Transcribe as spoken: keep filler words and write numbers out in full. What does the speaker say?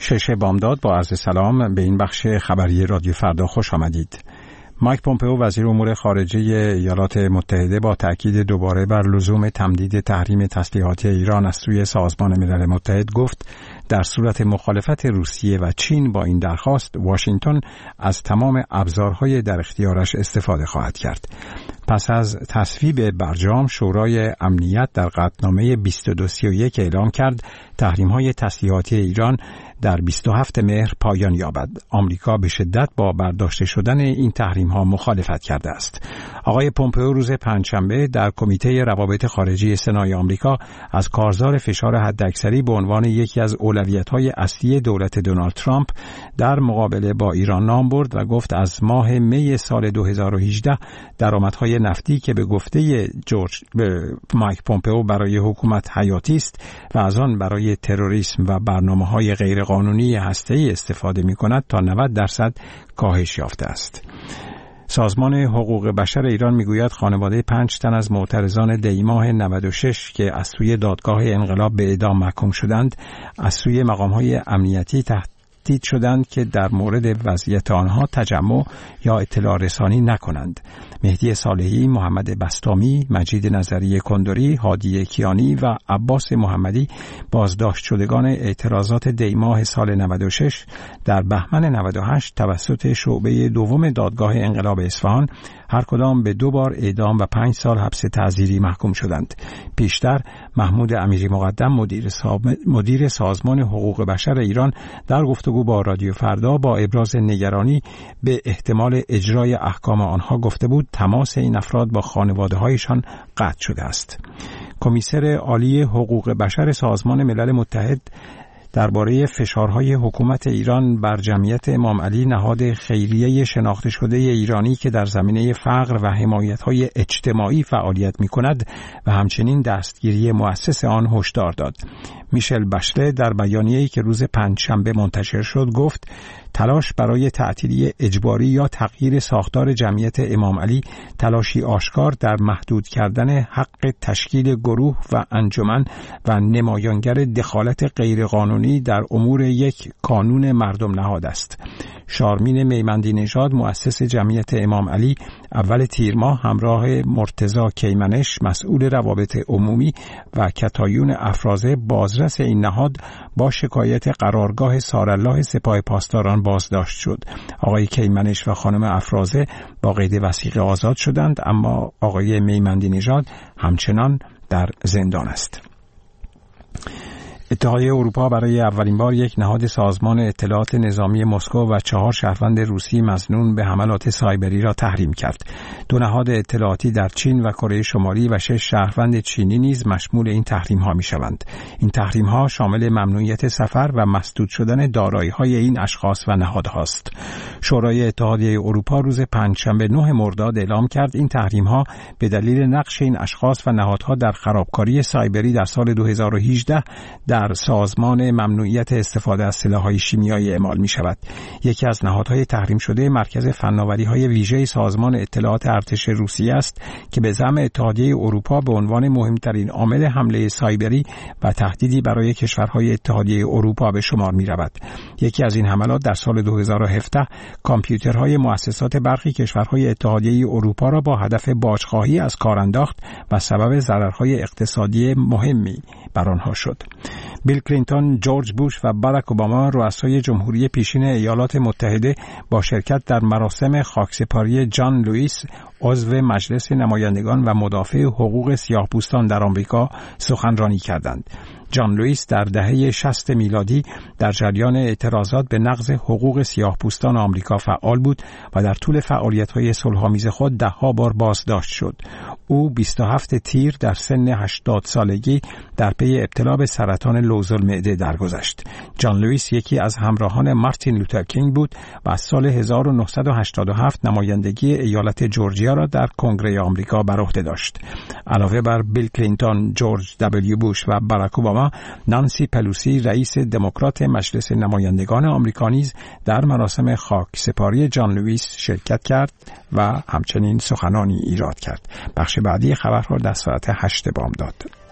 شش بامداد با عرض سلام به این بخش خبری رادیو فردا خوش آمدید. مایک پومپئو وزیر امور خارجه ایالات متحده با تأکید دوباره بر لزوم تمدید تحریم تسلیحاتی ایران از سوی سازمان ملل متحد گفت در صورت مخالفت روسیه و چین با این درخواست واشنگتن از تمام ابزارهای در اختیارش استفاده خواهد کرد. پس از تصویب برجام شورای امنیت در قطعنامه بیست و دو سی و یک اعلام کرد تحریم‌های تسلیحاتی ایران در بیست و هفتم مهر پایان یابد. آمریکا به شدت با برداشته شدن این تحریم‌ها مخالفت کرده است. آقای پومپئو روز پنجشنبه در کمیته روابط خارجی سنای آمریکا از کارزار فشار حداکثری به عنوان یکی از اولویت‌های اصلی دولت دونالد ترامپ در مقابله با ایران نام برد و گفت از ماه می سال دو هزار و هجده درآمدهای نفتی که به گفته جورج به مایک پومپئو برای حکومت حیاتی است و از آن برای تروریسم و برنامه‌های غیرقانونی هسته‌ای استفاده می‌کند تا نود درصد کاهش یافته است. سازمان حقوق بشر ایران میگوید خانواده پنج تن از معترضان دی‌ماه نود و شش که از سوی دادگاه انقلاب به اعدام محکوم شدند از سوی مقام‌های امنیتی تحت تهدید شدند که در مورد وضعیت آنها تجمع یا اطلاع رسانی نکنند. مهدی صالحی، محمد بسطامی، مجید نظری کندری، هادی کیانی و عباس محمدی بازداشت شدگان اعتراضات دی‌ماه سال نود و شش در بهمن نود و هشت توسط شعبه دوم دادگاه انقلاب اصفهان هر کدام به دو بار اعدام و پنج سال حبس تعزیری محکوم شدند. پیشتر محمود امیری مقدم مدیر, مدیر سازمان حقوق بشر ایران در گفتگو با رادیو فردا با ابراز نگرانی به احتمال اجرای احکام آنها گفته بود تماس این افراد با خانواده‌هایشان قطع شده است. کمیسر عالی حقوق بشر سازمان ملل متحد درباره فشارهای حکومت ایران بر جمعیت امام علی نهاد خیریه شناخته شده ایرانی که در زمینه فقر و حمایت‌های اجتماعی فعالیت می‌کند و همچنین دستگیری مؤسس آن هشدار داد. میشل بشله در بیانیه‌ای که روز پنجشنبه منتشر شد گفت تلاش برای تعطیلی اجباری یا تغییر ساختار جمعیت امام علی تلاشی آشکار در محدود کردن حق تشکیل گروه و انجمن و نمایانگر دخالت غیرقانونی در امور یک کانون مردم نهاد است. شارمین میمندی نژاد مؤسس جمعیت امام علی اول تیر ماه همراه مرتضی کیمنش مسئول روابط عمومی و کتایون افرازه بازرس این نهاد با شکایت قرارگاه سارالله سپاه پاسداران بازداشت شد. آقای کیمنش و خانم افرازه با قید وثیقه آزاد شدند، اما آقای میمندی نژاد همچنان در زندان است. اتحادیه اروپا برای اولین بار یک نهاد سازمان اطلاعات نظامی مسکو و چهار شهروند روسی مظنون به حملات سایبری را تحریم کرد. دو نهاد اطلاعاتی در چین و کره شمالی و شش شهروند چینی نیز مشمول این تحریم ها می شوند. این تحریم ها شامل ممنوعیت سفر و مسدود شدن دارایی های این اشخاص و نهادهاست. شورای اتحادیه اروپا روز پنجشنبه نه مرداد اعلام کرد این تحریم ها به دلیل نقش این اشخاص و نهادها در خرابکاری سایبری در سال دو هزار و هجده در سازمان ممنوعیت استفاده از سلاح‌های شیمیایی اعمال می‌شود. یکی از نهادهای تحریم شده مرکز فناوری‌های ویژه سازمان اطلاعات ارتش روسیه است که به زعم اتحادیه اروپا به عنوان مهمترین عامل حمله سایبری و تهدیدی برای کشورهای اتحادیه اروپا به شمار می‌رود. یکی از این حملات در سال دو هزار و هفده کامپیوترهای مؤسسات برخی کشورهای اتحادیه اروپا را با هدف باجخواهی از کار انداخت و سبب ضررهای اقتصادی مهمی بر آنها شد. بیل کلینتون، جورج بوش و باراک اوباما رؤسای جمهوری پیشین ایالات متحده با شرکت در مراسم خاکسپاری جان لوئیس عضو مجلس نمایندگان و مدافع حقوق سیاه‌پوستان در آمریکا سخنرانی کردند. جان لوئیس در دهه شصت میلادی در جریان اعتراضات به نقض حقوق سیاه‌پوستان آمریکا فعال بود و در طول فعالیت‌های صلح‌آمیز خود ده‌ها بار بازداشت شد. او بیست و هفت تیر در سن هشتاد سالگی در پی ابتلا به سرطان لوزالمعده درگذشت. جان لوئیس یکی از همراهان مارتین لوتر کینگ بود و از سال هزار و نهصد و هشتاد و هفت نمایندگی ایالت جورجیا را در کنگره آمریکا بر عهده داشت. علاوه بر بیل کلینتون، جورج دبلیو بوش و باراک اوباما، نانسی پلوسی رئیس دموکرات مجلس نمایندگان آمریکا نیز در مراسم خاکسپاری جان لوئیس شرکت کرد و همچنین سخنانی ایراد کرد. بخش بعدی خبرها در ساعت هشت بامداد.